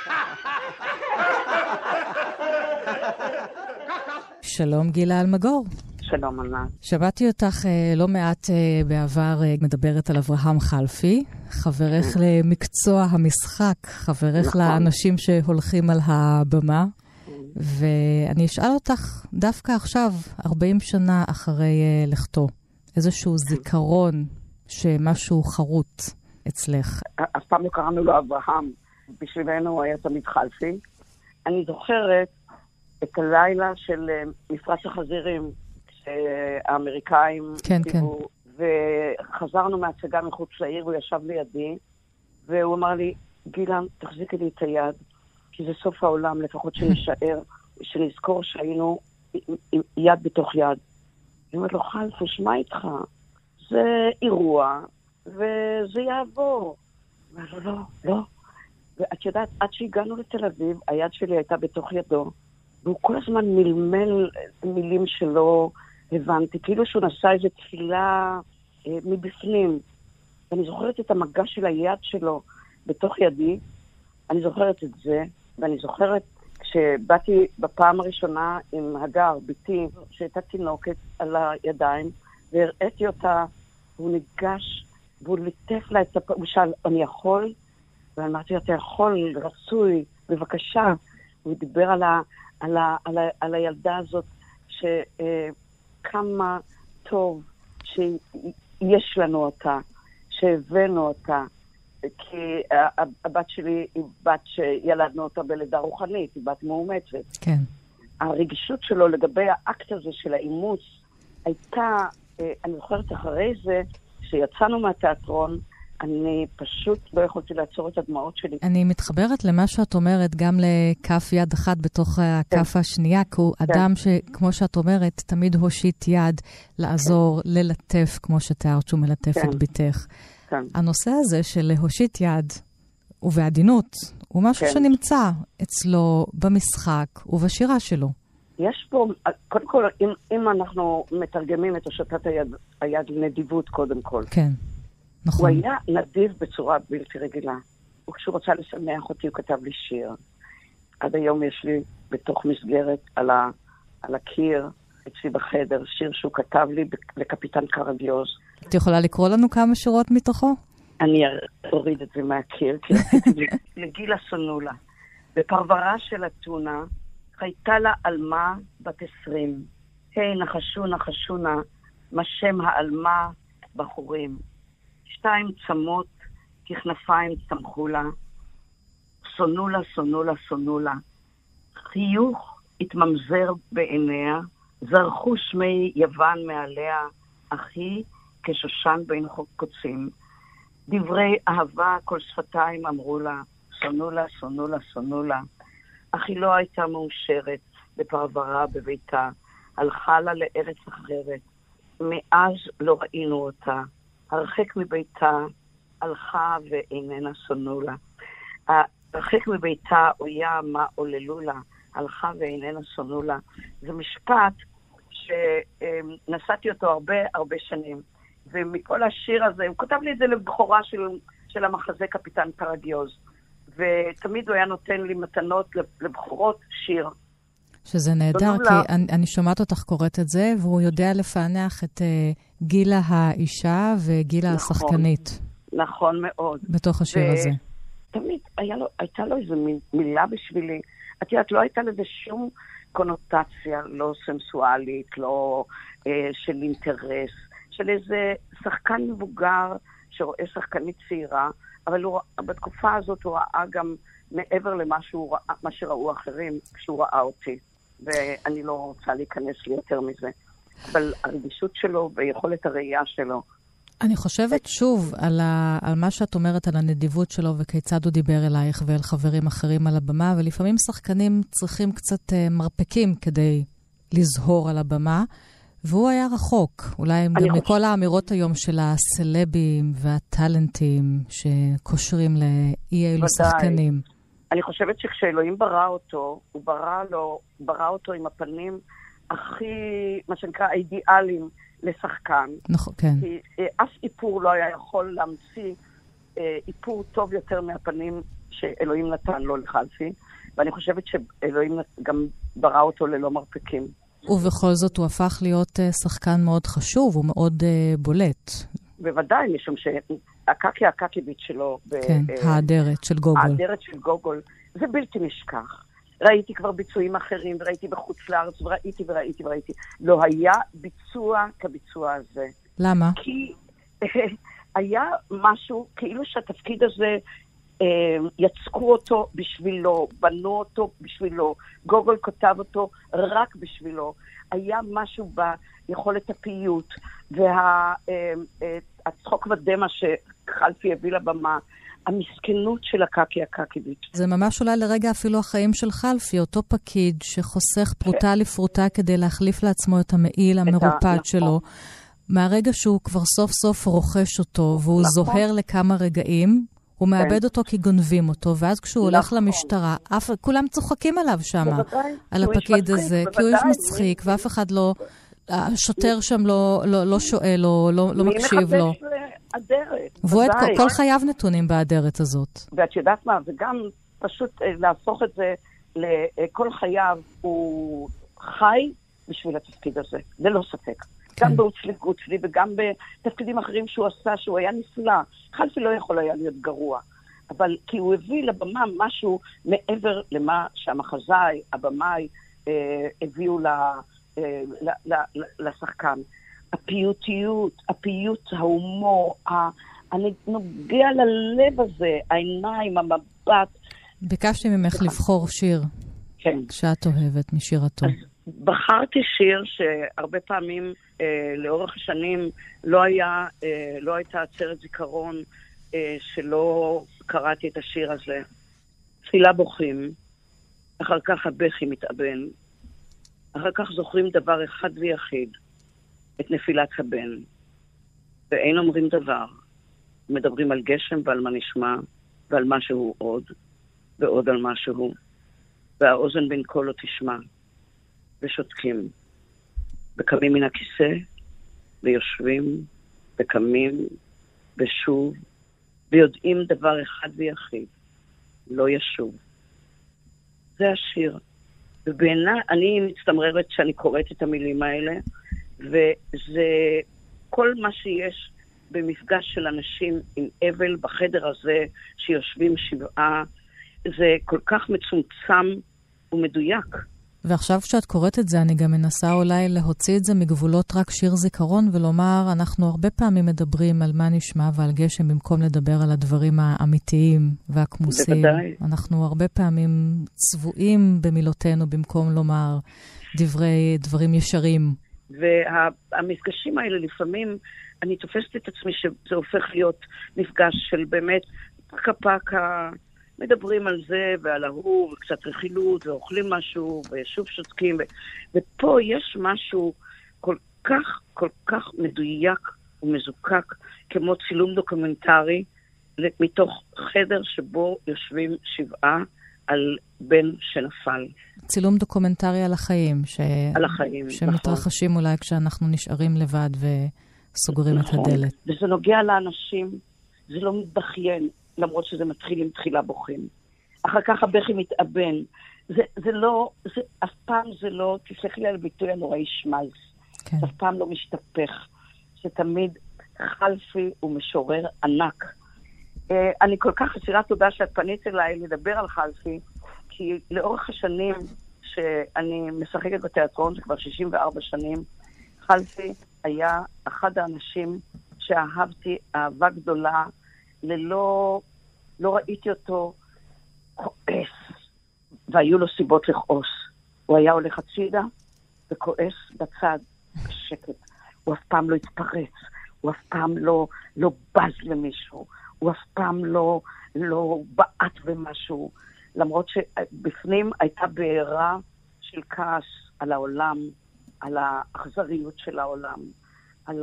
שלום גילה אלמגור. שלום ענת. שמעתי אותך לא מעט בעבר מדברת על אברהם חלפי, חברך למקצוע המשחק, חברך לאנשים שהולכים על הבמה, ואני אשאל אותך דווקא עכשיו, ארבעים שנה אחרי לכתו, איזשהו זיכרון שמשהו חרוט אצלך. אף פעם לא קראנו לו אברהם, בשבילנו הוא היה תמיד חלפי. אני זוכרת את הלילה של מפרש החזירים, שהאמריקאים כן, כן. וחזרנו מהצגה מחוץ לעיר, הוא ישב לידי, והוא אמר לי, גילן, תחזיקי לי את היד, כי זה סוף העולם, לפחות שנשאר, שנזכור שהיינו עם יד בתוך יד. אני אומרת לו, חלפו, שמה איתך? זה אירוע, וזה יעבור. הוא אומר לו, לא, לא. ואת יודעת, עד שהגענו לתל אביב, היד שלי הייתה בתוך ידו, והוא כל הזמן מלמל מילים שלא הבנתי, כאילו שהוא נשא איזו תפילה אה, מבפנים. ואני זוכרת את המגע של היד שלו בתוך ידי, אני זוכרת את זה, ואני זוכרת כשבאתי בפעם הראשונה עם הגר, ביתי, שהייתה תינוקת על הידיים, והראיתי אותה, והוא ניגש, והוא ליטף לה את הפ... הוא שאל, אני יכול? ואמרתי, אתה יכול, רצוי, בבקשה. הוא דיבר על, ה... על, ה... על, ה... על הילדה הזאת, שכמה טוב שיש לנו אותה, שהבאנו אותה, כי הבת שלי היא בת שילדנו אותה בלידה רוחנית, היא בת מאומצת. כן. הרגישות שלו לגבי האקט הזה של האימוץ הייתה, אני זוכרת אחרי זה, שיצאנו מהתיאטרון, אני פשוט לא יכולתי לעצור את הדמעות שלי. אני מתחברת למה שאת אומרת, גם לכף יד אחת בתוך הכף כן. השנייה, כי הוא כן. אדם שכמו שאת אומרת, תמיד הושיט יד לעזור, כן. ללטף, כמו שתיארת שהוא מלטף כן. את ביתך. כן. הנושא הזה של להושיט יד ובעדינות, הוא משהו כן. שנמצא אצלו במשחק ובשירה שלו. יש פה, קודם כל, אם, אם אנחנו מתרגמים את הושטת היד, היד לנדיבות קודם כל. כן, נכון. הוא היה נדיב בצורה בלתי רגילה. וכשהוא רצה לשמח אותי, הוא כתב לי שיר. עד היום יש לי בתוך מסגרת על, ה, על הקיר, אצלי בחדר, שיר שהוא כתב לי לקפיטן קרדיוז. את יכולה לקרוא לנו כמה שורות מתוכו? אני אוריד את זה מהקיר, כי רציתי לגילה סונולה. בפרברה של אתונה, חייתה לה אלמה בת עשרים. היי, נחשו, נחשו נא, מה שם האלמה בחורים. שתיים צמות, ככנפיים צמחו לה. סונולה, סונולה, סונולה. חיוך התממזר בעיניה, זרחו שמי יוון מעליה, אחי כשושן בין קוצים. דברי אהבה כל שפתיים אמרו לה, סונולה, סונולה, סונולה. אך היא לא הייתה מאושרת בפרברה בביתה, הלכה לה לארץ אחרת. מאז לא ראינו אותה, הרחק מביתה, הלכה ואיננה סונולה. הרחק מביתה אויה מה עוללו לה, הלכה ואיננה סונולה. זה משפט שנסעתי אותו הרבה הרבה שנים, ומכל השיר הזה, הוא כתב לי את זה לבחורה של, של המחזה קפיטן קרדיוז, ותמיד הוא היה נותן לי מתנות לבחורות שיר. שזה נהדר, כי לה... אני, אני שומעת אותך קוראת את זה, והוא יודע לפענח את uh, גילה האישה וגילה נכון, השחקנית. נכון מאוד. בתוך השיר ו... הזה. תמיד לו, הייתה לו איזו מילה בשבילי. את יודעת, לא הייתה לזה שום קונוטציה, לא סנסואלית, לא אה, של אינטרס, של איזה שחקן מבוגר שרואה שחקנית צעירה, אבל הוא, בתקופה הזאת הוא ראה גם מעבר למה שהוא ראה, מה שראו אחרים כשהוא ראה אותי. ואני לא רוצה להיכנס לי יותר מזה. אבל הרגישות שלו ויכולת הראייה שלו. אני חושבת שוב על, ה, על מה שאת אומרת על הנדיבות שלו וכיצד הוא דיבר אלייך ואל חברים אחרים על הבמה, ולפעמים שחקנים צריכים קצת uh, מרפקים כדי לזהור על הבמה, והוא היה רחוק. אולי גם חושב... מכל האמירות היום של הסלבים והטלנטים שקושרים לאי אלו שחקנים. אני חושבת שכשאלוהים ברא אותו, הוא ברא, לו, ברא אותו עם הפנים הכי, מה שנקרא, האידיאליים לשחקן. נכון, כן. כי אף איפור לא היה יכול להמציא איפור טוב יותר מהפנים שאלוהים נתן לו לחלפי, ואני חושבת שאלוהים גם ברא אותו ללא מרפקים. ובכל זאת הוא הפך להיות שחקן מאוד חשוב, הוא מאוד בולט. בוודאי, משום שהקקי הקקיביץ' שלו... כן, האדרת של גוגול. האדרת של גוגול, זה בלתי נשכח. ראיתי כבר ביצועים אחרים, וראיתי בחוץ לארץ, וראיתי וראיתי וראיתי. לא היה ביצוע כביצוע הזה. למה? כי היה משהו, כאילו שהתפקיד הזה, יצקו אותו בשבילו, בנו אותו בשבילו, גוגול כתב אותו רק בשבילו. היה משהו ביכולת הפיוט, והצחוק ודמה שחלפי הביא לבמה, המסכנות של הקקי הקקיביץ'. זה ממש אולי לרגע אפילו החיים של חלפי, אותו פקיד שחוסך פרוטה לפרוטה כדי להחליף לעצמו את המעיל המרופד שלו, מהרגע שהוא כבר סוף סוף רוכש אותו, והוא זוהר לכמה רגעים, הוא מאבד אותו כי גונבים אותו, ואז כשהוא הולך למשטרה, כולם צוחקים עליו שם, על הפקיד הזה, כי הוא איש מצחיק, ואף אחד לא, השוטר שם לא שואל, לא מקשיב לו. מי מחפש לאדרת. והוא כל חייו נתונים באדרת הזאת. ואת יודעת מה, וגם פשוט להפוך את זה לכל חייו, הוא חי בשביל התפקיד הזה, זה לא ספק. גם בהוצלי גוצלי וגם בתפקידים אחרים שהוא עשה, שהוא היה נפלא. חלפי לא יכול היה להיות גרוע. אבל כי הוא הביא לבמה משהו מעבר למה שהמחזאי, הבמאי, אה, הביאו ל, אה, ל, ל, ל, לשחקן. הפיוטיות, הפיוט, ההומור, אני נוגע ללב הזה, העיניים, המבט. ביקשתי ממך לבחור שיר. כן. שאת אוהבת משירתו. אז בחרתי שיר שהרבה פעמים אה, לאורך השנים לא היה, אה, לא הייתה עצרת זיכרון אה, שלא קראתי את השיר הזה. תפילה בוכים, אחר כך הבכי מתאבן, אחר כך זוכרים דבר אחד ויחיד, את נפילת הבן. ואין אומרים דבר, מדברים על גשם ועל מה נשמע, ועל משהו עוד, ועוד על משהו, והאוזן בין כל לא תשמע. ושותקים, וקמים מן הכיסא, ויושבים, וקמים, ושוב, ויודעים דבר אחד ויחיד, לא ישוב. זה השיר. ובעיניי, אני מצטמררת שאני קוראת את המילים האלה, וזה כל מה שיש במפגש של אנשים עם אבל בחדר הזה, שיושבים שבעה, זה כל כך מצומצם ומדויק. ועכשיו כשאת קוראת את זה, אני גם מנסה אולי להוציא את זה מגבולות רק שיר זיכרון, ולומר, אנחנו הרבה פעמים מדברים על מה נשמע ועל גשם, במקום לדבר על הדברים האמיתיים והכמוסים. בוודאי. אנחנו הרבה פעמים צבועים במילותינו, במקום לומר דברי, דברים ישרים. והמפגשים האלה לפעמים, אני תופסת את עצמי שזה הופך להיות מפגש של באמת פקה-פקה, מדברים על זה ועל ההוא, וקצת רכילות, ואוכלים משהו, ושוב שותקים. ו... ופה יש משהו כל כך, כל כך מדויק ומזוקק, כמו צילום דוקומנטרי, מתוך חדר שבו יושבים שבעה על בן שנפל. צילום דוקומנטרי על החיים. ש... על החיים, שמתרחשים נכון. אולי כשאנחנו נשארים לבד וסוגרים נכון. את הדלת. וזה נוגע לאנשים, זה לא מתבכיין. למרות שזה מתחיל עם תחילה בוכים. אחר כך הבכי מתאבן. זה, זה לא, זה, אף פעם זה לא, תסלח לי על ביטוי הנוראי שמלס. כן. אף פעם לא משתפך. שתמיד חלפי הוא משורר ענק. אה, אני כל כך אסירת תודה שאת פנית אליי לדבר על חלפי, כי לאורך השנים שאני משחקת בתיאטרון, זה כבר שישים וארבע שנים, חלפי היה אחד האנשים שאהבתי אהבה גדולה, ללא, לא ראיתי אותו כועס, והיו לו סיבות לכעוס. הוא היה הולך הצידה וכועס בצד בשקט. הוא אף פעם לא התפרץ, הוא אף פעם לא, לא בז למישהו, הוא אף פעם לא, לא בעט במשהו, למרות שבפנים הייתה בעירה של כעס על העולם, על האכזריות של העולם, על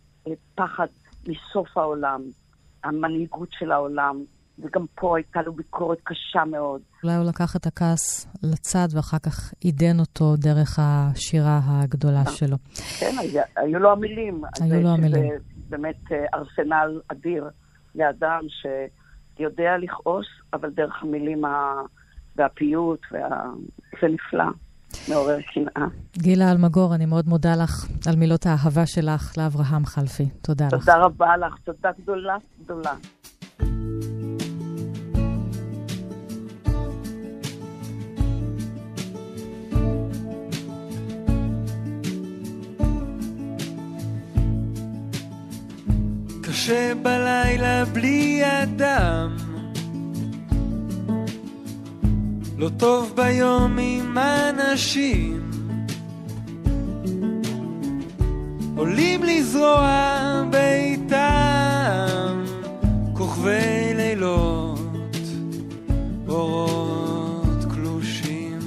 הפחד מסוף העולם, המנהיגות של העולם, וגם פה הייתה לו ביקורת קשה מאוד. אולי הוא לקח את הכעס לצד, ואחר כך עידן אותו דרך השירה הגדולה שלו. כן, היו לו המילים. היו לו המילים. זה באמת ארסנל אדיר לאדם שיודע לכעוס, אבל דרך המילים והפיוט, זה נפלא. מעורר קנאה. גילה אלמגור, אני מאוד מודה לך על מילות האהבה שלך לאברהם חלפי. תודה לך. תודה רבה לך, תודה גדולה, גדולה. קשה בלילה בלי אדם, לא טוב ביום עם אנשים, עולים לזרוע ביתם כוכבי לילות, אורות קלושים.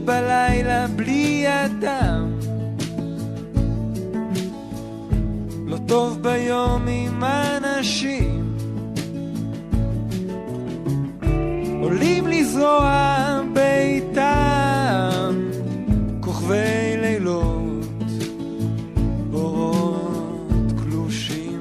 בלילה בלי אדם, לא טוב ביום עם אנשים, עולים לזרוע ביתם כוכבי לילות אורות קלושים.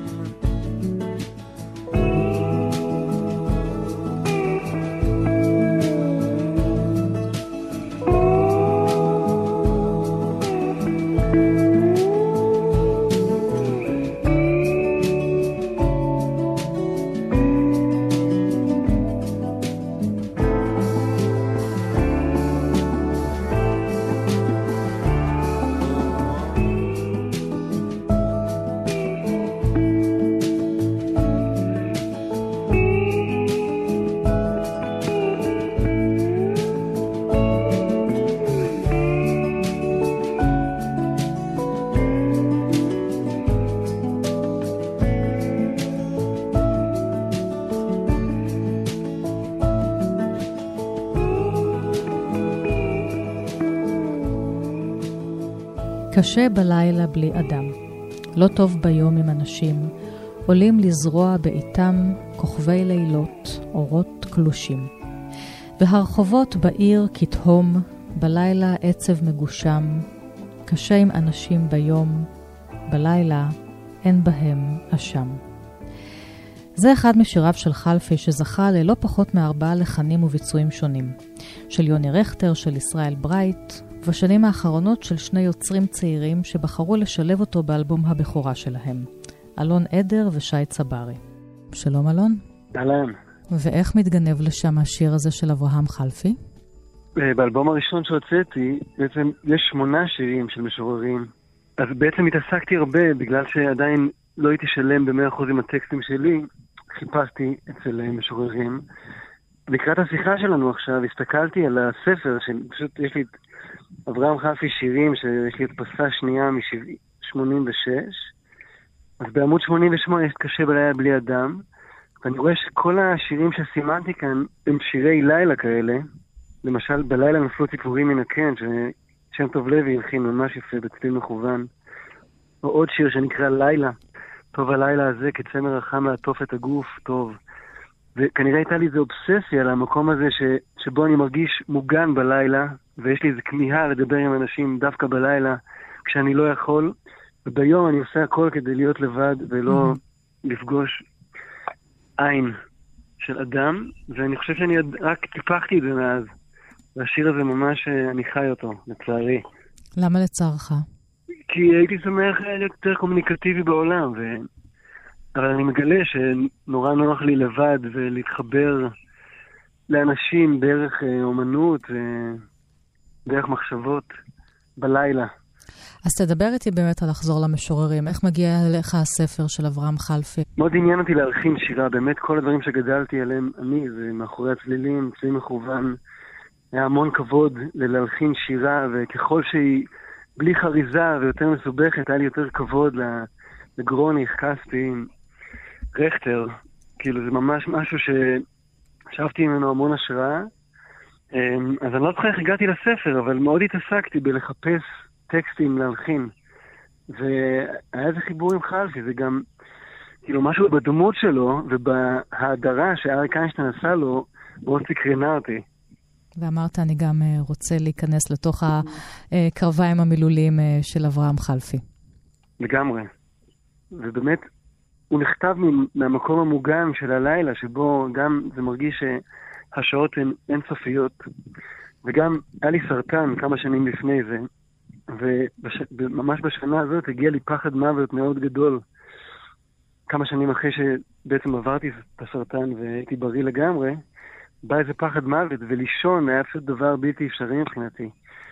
קשה בלילה בלי אדם, לא טוב ביום עם אנשים, עולים לזרוע בעיתם כוכבי לילות, אורות קלושים. והרחובות בעיר כתהום, בלילה עצב מגושם, קשה עם אנשים ביום, בלילה אין בהם אשם. זה אחד משיריו של חלפי שזכה ללא פחות מארבעה לחנים וביצועים שונים, של יוני רכטר, של ישראל ברייט, ובשנים האחרונות של שני יוצרים צעירים שבחרו לשלב אותו באלבום הבכורה שלהם, אלון עדר ושי צברי. שלום אלון. אהלן. ואיך מתגנב לשם השיר הזה של אברהם חלפי? באלבום הראשון שהוצאתי, בעצם יש שמונה שירים של משוררים. אז בעצם התעסקתי הרבה, בגלל שעדיין לא הייתי שלם ב-מאה אחוז עם הטקסטים שלי, חיפשתי אצל משוררים. לקראת השיחה שלנו עכשיו, הסתכלתי על הספר, שפשוט יש לי את אברהם חלפי שירים, שיש לי את פסה שנייה מ-שמונים ושש, אז בעמוד שמונים ושמונה יש קשה בלילה בלי אדם, ואני רואה שכל השירים שסימנתי כאן הם שירי לילה כאלה, למשל בלילה נפלו ציפורים מן הקן, ששם טוב לוי הלחין ממש יפה בצליל מכוון, או עוד שיר שנקרא לילה, טוב הלילה הזה כצמר החם לעטוף את הגוף, טוב. וכנראה הייתה לי איזו אובססיה למקום הזה ש, שבו אני מרגיש מוגן בלילה, ויש לי איזו כמיהה לדבר עם אנשים דווקא בלילה, כשאני לא יכול, וביום אני עושה הכל כדי להיות לבד, ולא mm-hmm. לפגוש עין של אדם, ואני חושב שאני רק טיפחתי את זה מאז, והשיר הזה ממש, אני חי אותו, לצערי. למה לצערך? כי הייתי שמח להיות יותר קומוניקטיבי בעולם, ו... אבל אני מגלה שנורא נוח לי לבד ולהתחבר לאנשים דרך אומנות ודרך מחשבות בלילה. אז תדבר איתי באמת על לחזור למשוררים. איך מגיע אליך הספר של אברהם חלפי? מאוד עניין אותי להלחין שירה. באמת כל הדברים שגדלתי עליהם אני, זה מאחורי הצלילים, צליל מכוון. היה המון כבוד ללהלחין שירה, וככל שהיא בלי חריזה ויותר מסובכת, היה לי יותר כבוד לגרוניך, כספי, רכטר. כאילו זה ממש משהו ששאבתי ממנו המון השראה. אז אני לא זוכר איך הגעתי לספר, אבל מאוד התעסקתי בלחפש טקסטים להלחין. והיה איזה חיבור עם חלפי, זה גם כאילו משהו בדמות שלו ובהדרה שאריק איינשטיין עשה לו, מאוד סקרנה אותי. ואמרת, אני גם רוצה להיכנס לתוך הקרביים המילוליים של אברהם חלפי. לגמרי. ובאמת, הוא נכתב מהמקום המוגן של הלילה, שבו גם זה מרגיש שהשעות הן אינסופיות. וגם היה לי סרטן כמה שנים לפני זה, וממש בשנה הזאת הגיע לי פחד מוות מאוד גדול. כמה שנים אחרי שבעצם עברתי את הסרטן והייתי בריא לגמרי, בא איזה פחד מוות, ולישון היה פשוט דבר בלתי אפשרי מבחינתי.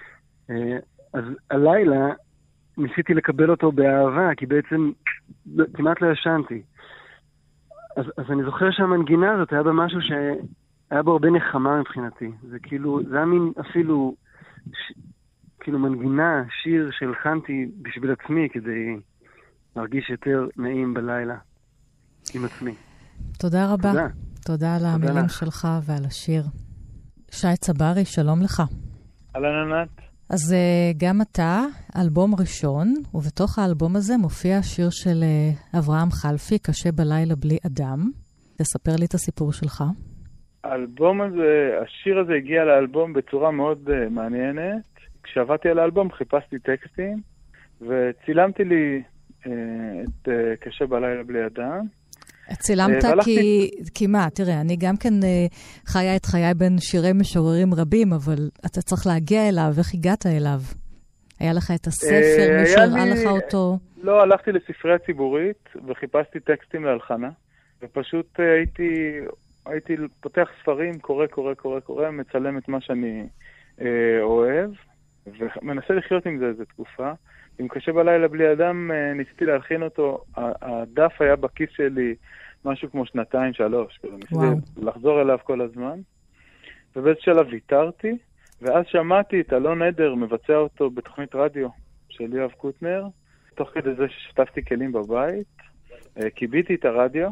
אז הלילה ניסיתי לקבל אותו באהבה, כי בעצם כמעט לא ישנתי. אז, אז אני זוכר שהמנגינה הזאת היה בה משהו שהיה בו הרבה נחמה מבחינתי. זה כאילו, זה היה מין אפילו, ש, כאילו מנגינה, שיר שהלחנתי בשביל עצמי, כדי להרגיש יותר נעים בלילה עם עצמי. תודה רבה. תודה. תודה על המילים שלך ועל השיר. שי צברי, שלום לך. אהלן ענת. אז גם אתה, אלבום ראשון, ובתוך האלבום הזה מופיע השיר של אברהם חלפי, קשה בלילה בלי אדם. תספר לי את הסיפור שלך. האלבום הזה, השיר הזה הגיע לאלבום בצורה מאוד uh, מעניינת. כשעבדתי על האלבום חיפשתי טקסטים, וצילמתי לי uh, את uh, קשה בלילה בלי אדם. צילמת uh, כי, כי מה, תראה, אני גם כן uh, חיה את חיי בין שירי משוררים רבים, אבל אתה צריך להגיע אליו, איך הגעת אליו? היה לך את הספר, uh, מישהו הראה לך אותו? לא, הלכתי לספרייה ציבורית, וחיפשתי טקסטים להלחנה, ופשוט uh, הייתי... הייתי פותח ספרים, קורא, קורא, קורא, קורא, מצלם את מה שאני אה, אוהב, ומנסה לחיות עם זה איזו תקופה. אם קשה בלילה בלי אדם, אה, ניסיתי להלחין אותו, הדף היה בכיס שלי משהו כמו שנתיים, שלוש, ניסיתי לחזור אליו כל הזמן, ובאיזה שלב ויתרתי, ואז שמעתי את אלון עדר מבצע אותו בתוכנית רדיו של יואב קוטנר, תוך כדי זה ששטפתי כלים בבית, אה, קיביתי את הרדיו,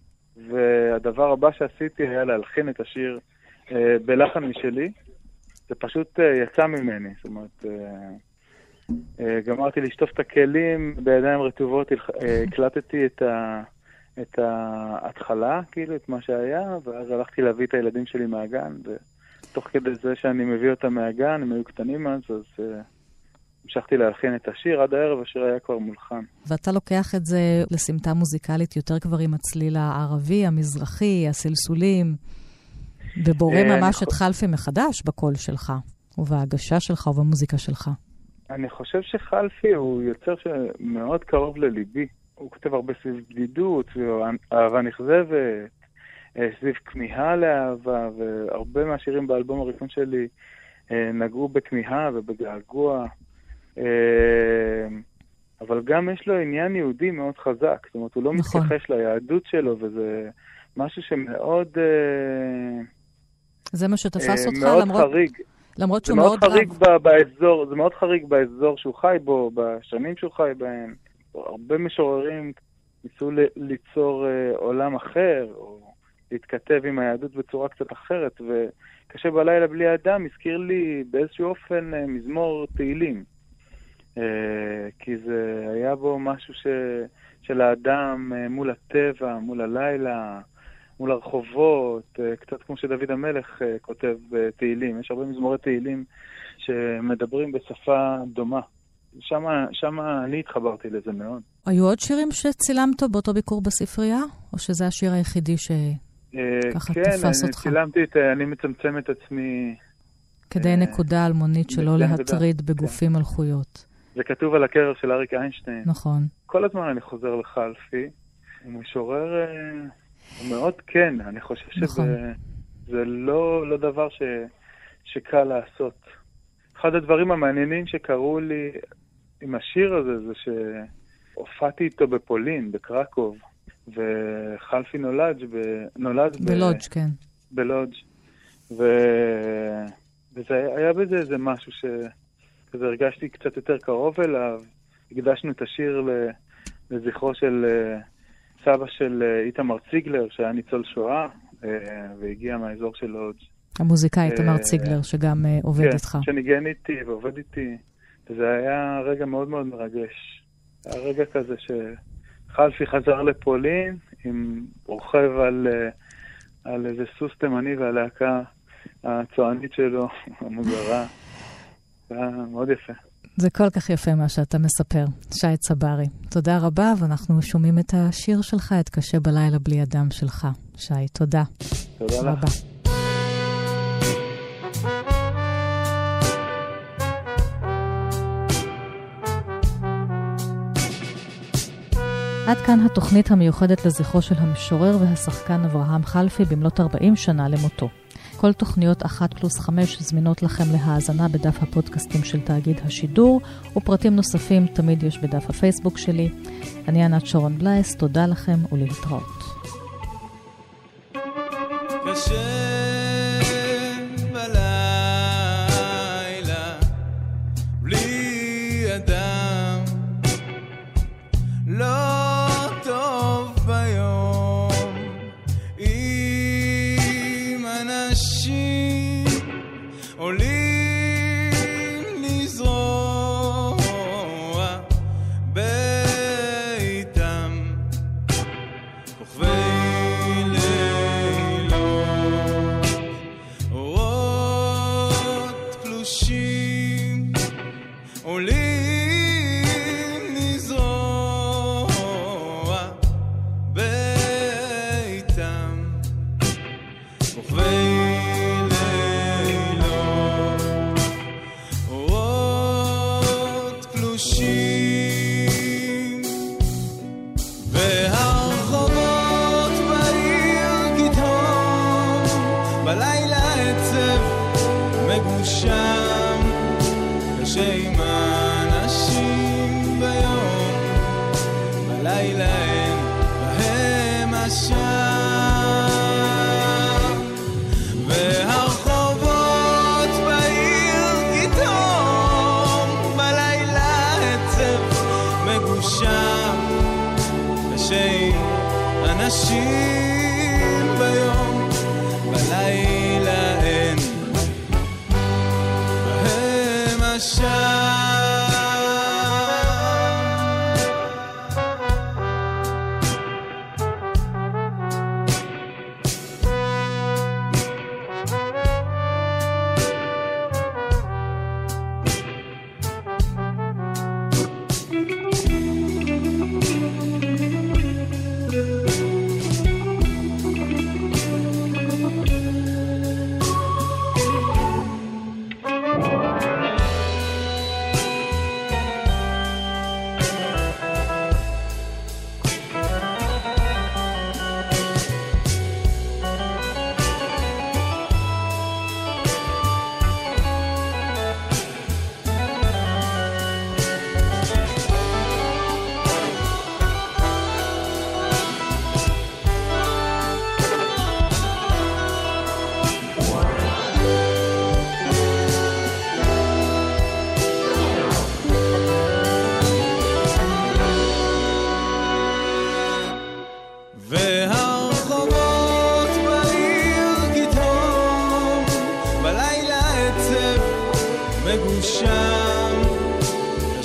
והדבר הבא שעשיתי היה להלחין את השיר אה, בלחן משלי. זה פשוט אה, יצא ממני. זאת אומרת, אה, אה, גמרתי לשטוף את הכלים בידיים רטובות, אה, הקלטתי את, ה, את ההתחלה, כאילו, את מה שהיה, ואז הלכתי להביא את הילדים שלי מהגן, ותוך כדי זה שאני מביא אותם מהגן, הם היו קטנים אז, אז אה, המשכתי להלחין את השיר, עד הערב השיר היה כבר מולחן. ואתה לוקח את זה לסמטה מוזיקלית יותר כבר עם הצליל הערבי, המזרחי, הסלסולים, ובורא ממש את חלפי מחדש בקול שלך, ובהגשה שלך ובמוזיקה שלך. אני חושב שחלפי הוא יוצר שמאוד קרוב לליבי. הוא כותב הרבה סביב בדידות, סביב אהבה נכזבת, סביב כמיהה לאהבה, והרבה מהשירים באלבום הראשון שלי נגעו בכמיהה ובגעגוע. אבל גם יש לו עניין יהודי מאוד חזק, זאת אומרת, הוא לא נכון. מתכחש ליהדות שלו, וזה משהו שמאוד... זה מה שתפס אותך, מאוד למרות, חריג. למרות שהוא מאוד חריג רב. באזור, זה מאוד חריג באזור שהוא חי בו, בשנים שהוא חי בהם. הרבה משוררים ניסו ליצור עולם אחר, או להתכתב עם היהדות בצורה קצת אחרת, וקשה בלילה בלי אדם הזכיר לי באיזשהו אופן מזמור תהילים. כי זה היה בו משהו ש... של האדם מול הטבע, מול הלילה, מול הרחובות, קצת כמו שדוד המלך כותב תהילים. יש הרבה מזמורי תהילים שמדברים בשפה דומה. שמה, שמה אני התחברתי לזה מאוד. היו עוד שירים שצילמת באותו ביקור בספרייה? או שזה השיר היחידי שככה כן, תפס אותך? כן, צילמתי את, אני מצמצם את עצמי. כדי נקודה אלמונית שלא להטריד בגופים מלכויות. זה כתוב על הקרח של אריק איינשטיין. נכון. כל הזמן אני חוזר לחלפי. הוא משורר מאוד כן, אני חושב שזה זה לא, לא דבר ש, שקל לעשות. אחד הדברים המעניינים שקראו לי עם השיר הזה, זה שהופעתי איתו בפולין, בקרקוב, וחלפי נולד, ב, נולד בלודג', ב, כן. בלודג'. ו, וזה היה בזה איזה משהו ש... אז הרגשתי קצת יותר קרוב אליו, הקדשנו את השיר לזכרו של סבא של איתמר ציגלר, שהיה ניצול שואה, והגיע מהאזור של לודג'. המוזיקאי איתמר ציגלר, שגם עובד איתך. כן, שניגן איתי ועובד איתי, וזה היה רגע מאוד מאוד מרגש. היה רגע כזה שחלפי חזר לפולין, עם רוכב על, על איזה סוס תימני והלהקה הצוענית שלו, המוזרה. מאוד יפה. זה כל כך יפה מה שאתה מספר. שי צברי, תודה רבה, ואנחנו שומעים את השיר שלך, את קשה בלילה בלי אדם שלך. שי, תודה. תודה רבה. עד כאן התוכנית המיוחדת לזכרו של המשורר והשחקן אברהם חלפי במלאת ארבעים שנה למותו. כל תוכניות אחת פלוס חמש זמינות לכם להאזנה בדף הפודקאסטים של תאגיד השידור, ופרטים נוספים תמיד יש בדף הפייסבוק שלי. אני ענת שרון בלייס, תודה לכם ולהתראות. עולים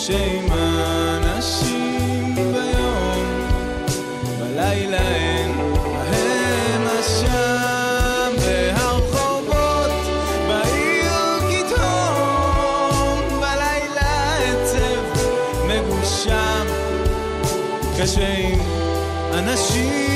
קשה עם אנשים ביום, בלילה אין בהם אשם, והרחובות בעיר כתהום, בלילה עצב מגושם, קשה עם אנשים